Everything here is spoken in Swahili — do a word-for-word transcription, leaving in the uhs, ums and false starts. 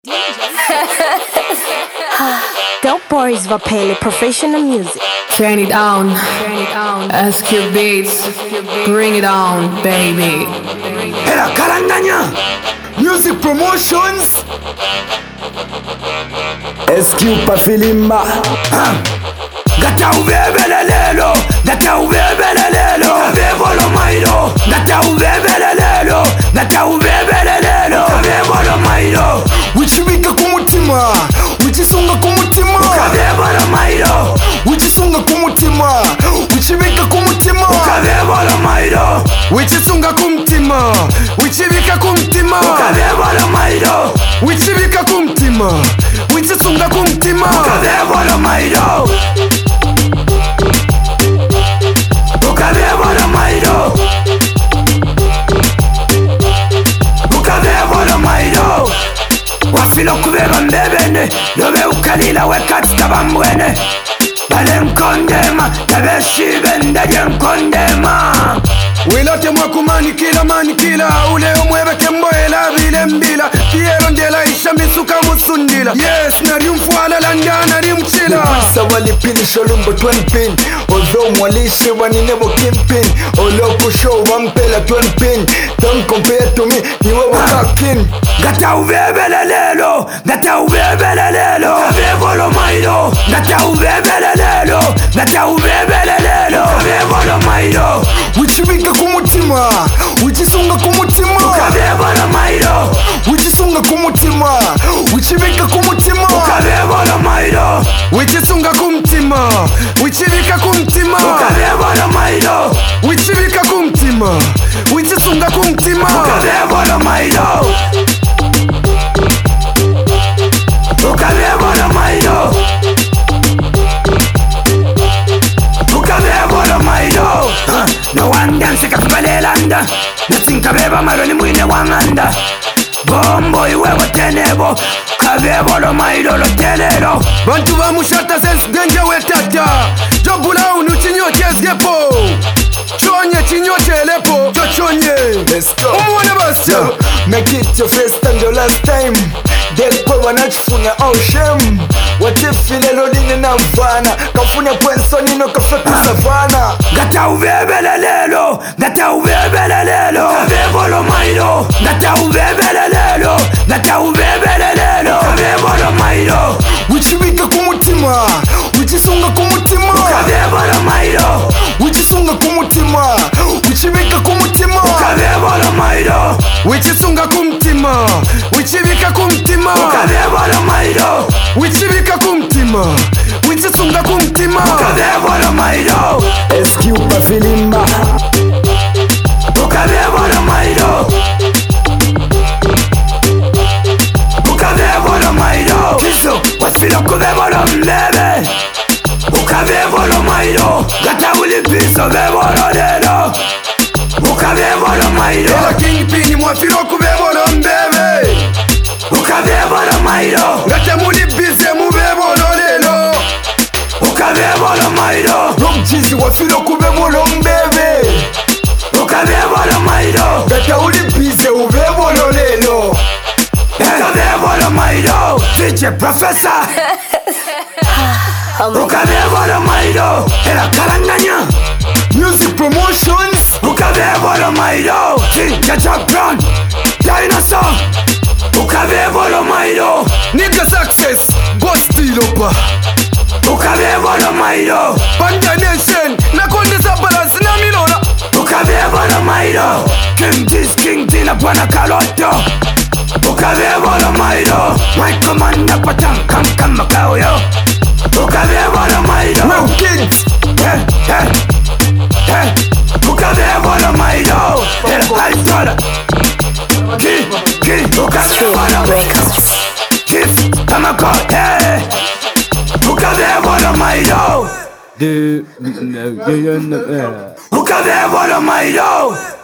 Dope Boys va pele professional music. Turn it on, turn it on. S Q Beats, bring it on, baby. Era Karanganya Music Promotions. S Q Pafilimba. Gata ubebelelelo, gata ubebelelelo, kabebolo mailo. Gata ubebelelelo, gata ubebelelelo, kabebolo mailo. Wichibika kumutima, wichisunga kumutima, kabebolo mailo. Wichisunga kumutima, wichibika kumutima, kabebolo mailo. Wichisunga kumutima, wichibika kumutima, kabebolo mailo. Wichibika kumutima, wichisunga kumutima, kabebolo mailo. Ukabebolo mailo, ukabebolo mailo. Wafilo kubeba mbebene, lobe ukalila wekati tabambwene. Bale mkondema, tabeshibe ndaje mkondema. Wilote mwakumani kila mani kila, ule umwebeke mboela vile mbila. Piero ndela isha misuka musundila. Yes, nari mfuala landa nari mchila. Nipisa walipili sholumbo twenty pin. Although mwalishi waninebo kimpin. Oloku show wampela twenty pin. Don't compare to me, niwe wakakin. Gata ubebelelelo, gata ubebelelelo, kabebolo mailo. Gata ubebelelelo, gata ubebelelelo, kabebolo mailo. Wichibika kumutima, wichisunga kumutima, kabebolo mailo. Wichisunga kumutima, wichibika kumutima, kabebolo mailo. Wichisunga kumutima, wichibika kumutima, kabebolo mailo. Wichibika kumutima, wichisunga kumutima, kabebolo mailo. Ukabebolo mailo, ukabebolo mailo. No one dance kakubalelanda, nothing kabeba malo ni mwine wanganda. Bombo iwe watenebo, kabebolo mailo lo telelo. Bantu ba mushata sense genja wetata. Jobula unu chinyo jesgepo. Chonye chinyo chelepo. Chochonye. Let's go. Umwane basya. Make it your first and your last time. Dekwe wanachifunya oh shame. Watifile lodini na mvana. Kafunya kwenso nino kafeku savana. Gata ubebelelelo, gata ubebelelelo, kabebolo mailo. Gata ubebelelelo, gata ubebelelelo, kabebolo mailo. Wichibika kumutima, wichisunga kumutima, kabebolo mailo. Wichisunga kumutima, wichibika kumutima, kabebolo mailo. Wichisunga kumutima, wichibika kumutima, kabebolo mailo. Wichibika kumutima, wichisunga kumutima, kabebolo mailo. S Q Pafilimba. Ukabebolo mailo, ukabebolo mailo. Kiso wasfilo kubebolo mbebe, ukabebolo mailo. Gata ulipiso bebolo lelo, ukabebolo mailo. Ela kingpin mwafilo kubebolo mbebe, ukabebolo mailo. Gata mulipize mubebolo lelo, ukabebolo mailo. Rock Jeezy wafilo kubebolo mbebe, ukabebolo mailo. Gata ulipize ubebolo lelo, ukabebolo mailo. D J Professor, ukabebolo mailo. Era Karanganya Music Promotions. ukabebolo mailo. D J Jack Brown, Dinosaur, ukabebolo mailo. Nigga Success, Boss Tilopa, Ukabebolo mailo, Panda Nation, Nakonde Zabalas na Milona, ukabebolo mailo. King Diz, King Dina, Bwana Kaloto, ukabebolo mailo. My commander Patang, kam kam makao yo, ukabebolo mailo. Real Kids. Hey, hey, hey, ukabebolo mailo. El Altola, Ki, Ki, ukabebolo mailo. Kif, Tamako, hey, ukabebolo mailo. De, de, de, de, de, Ukabebolo mailo.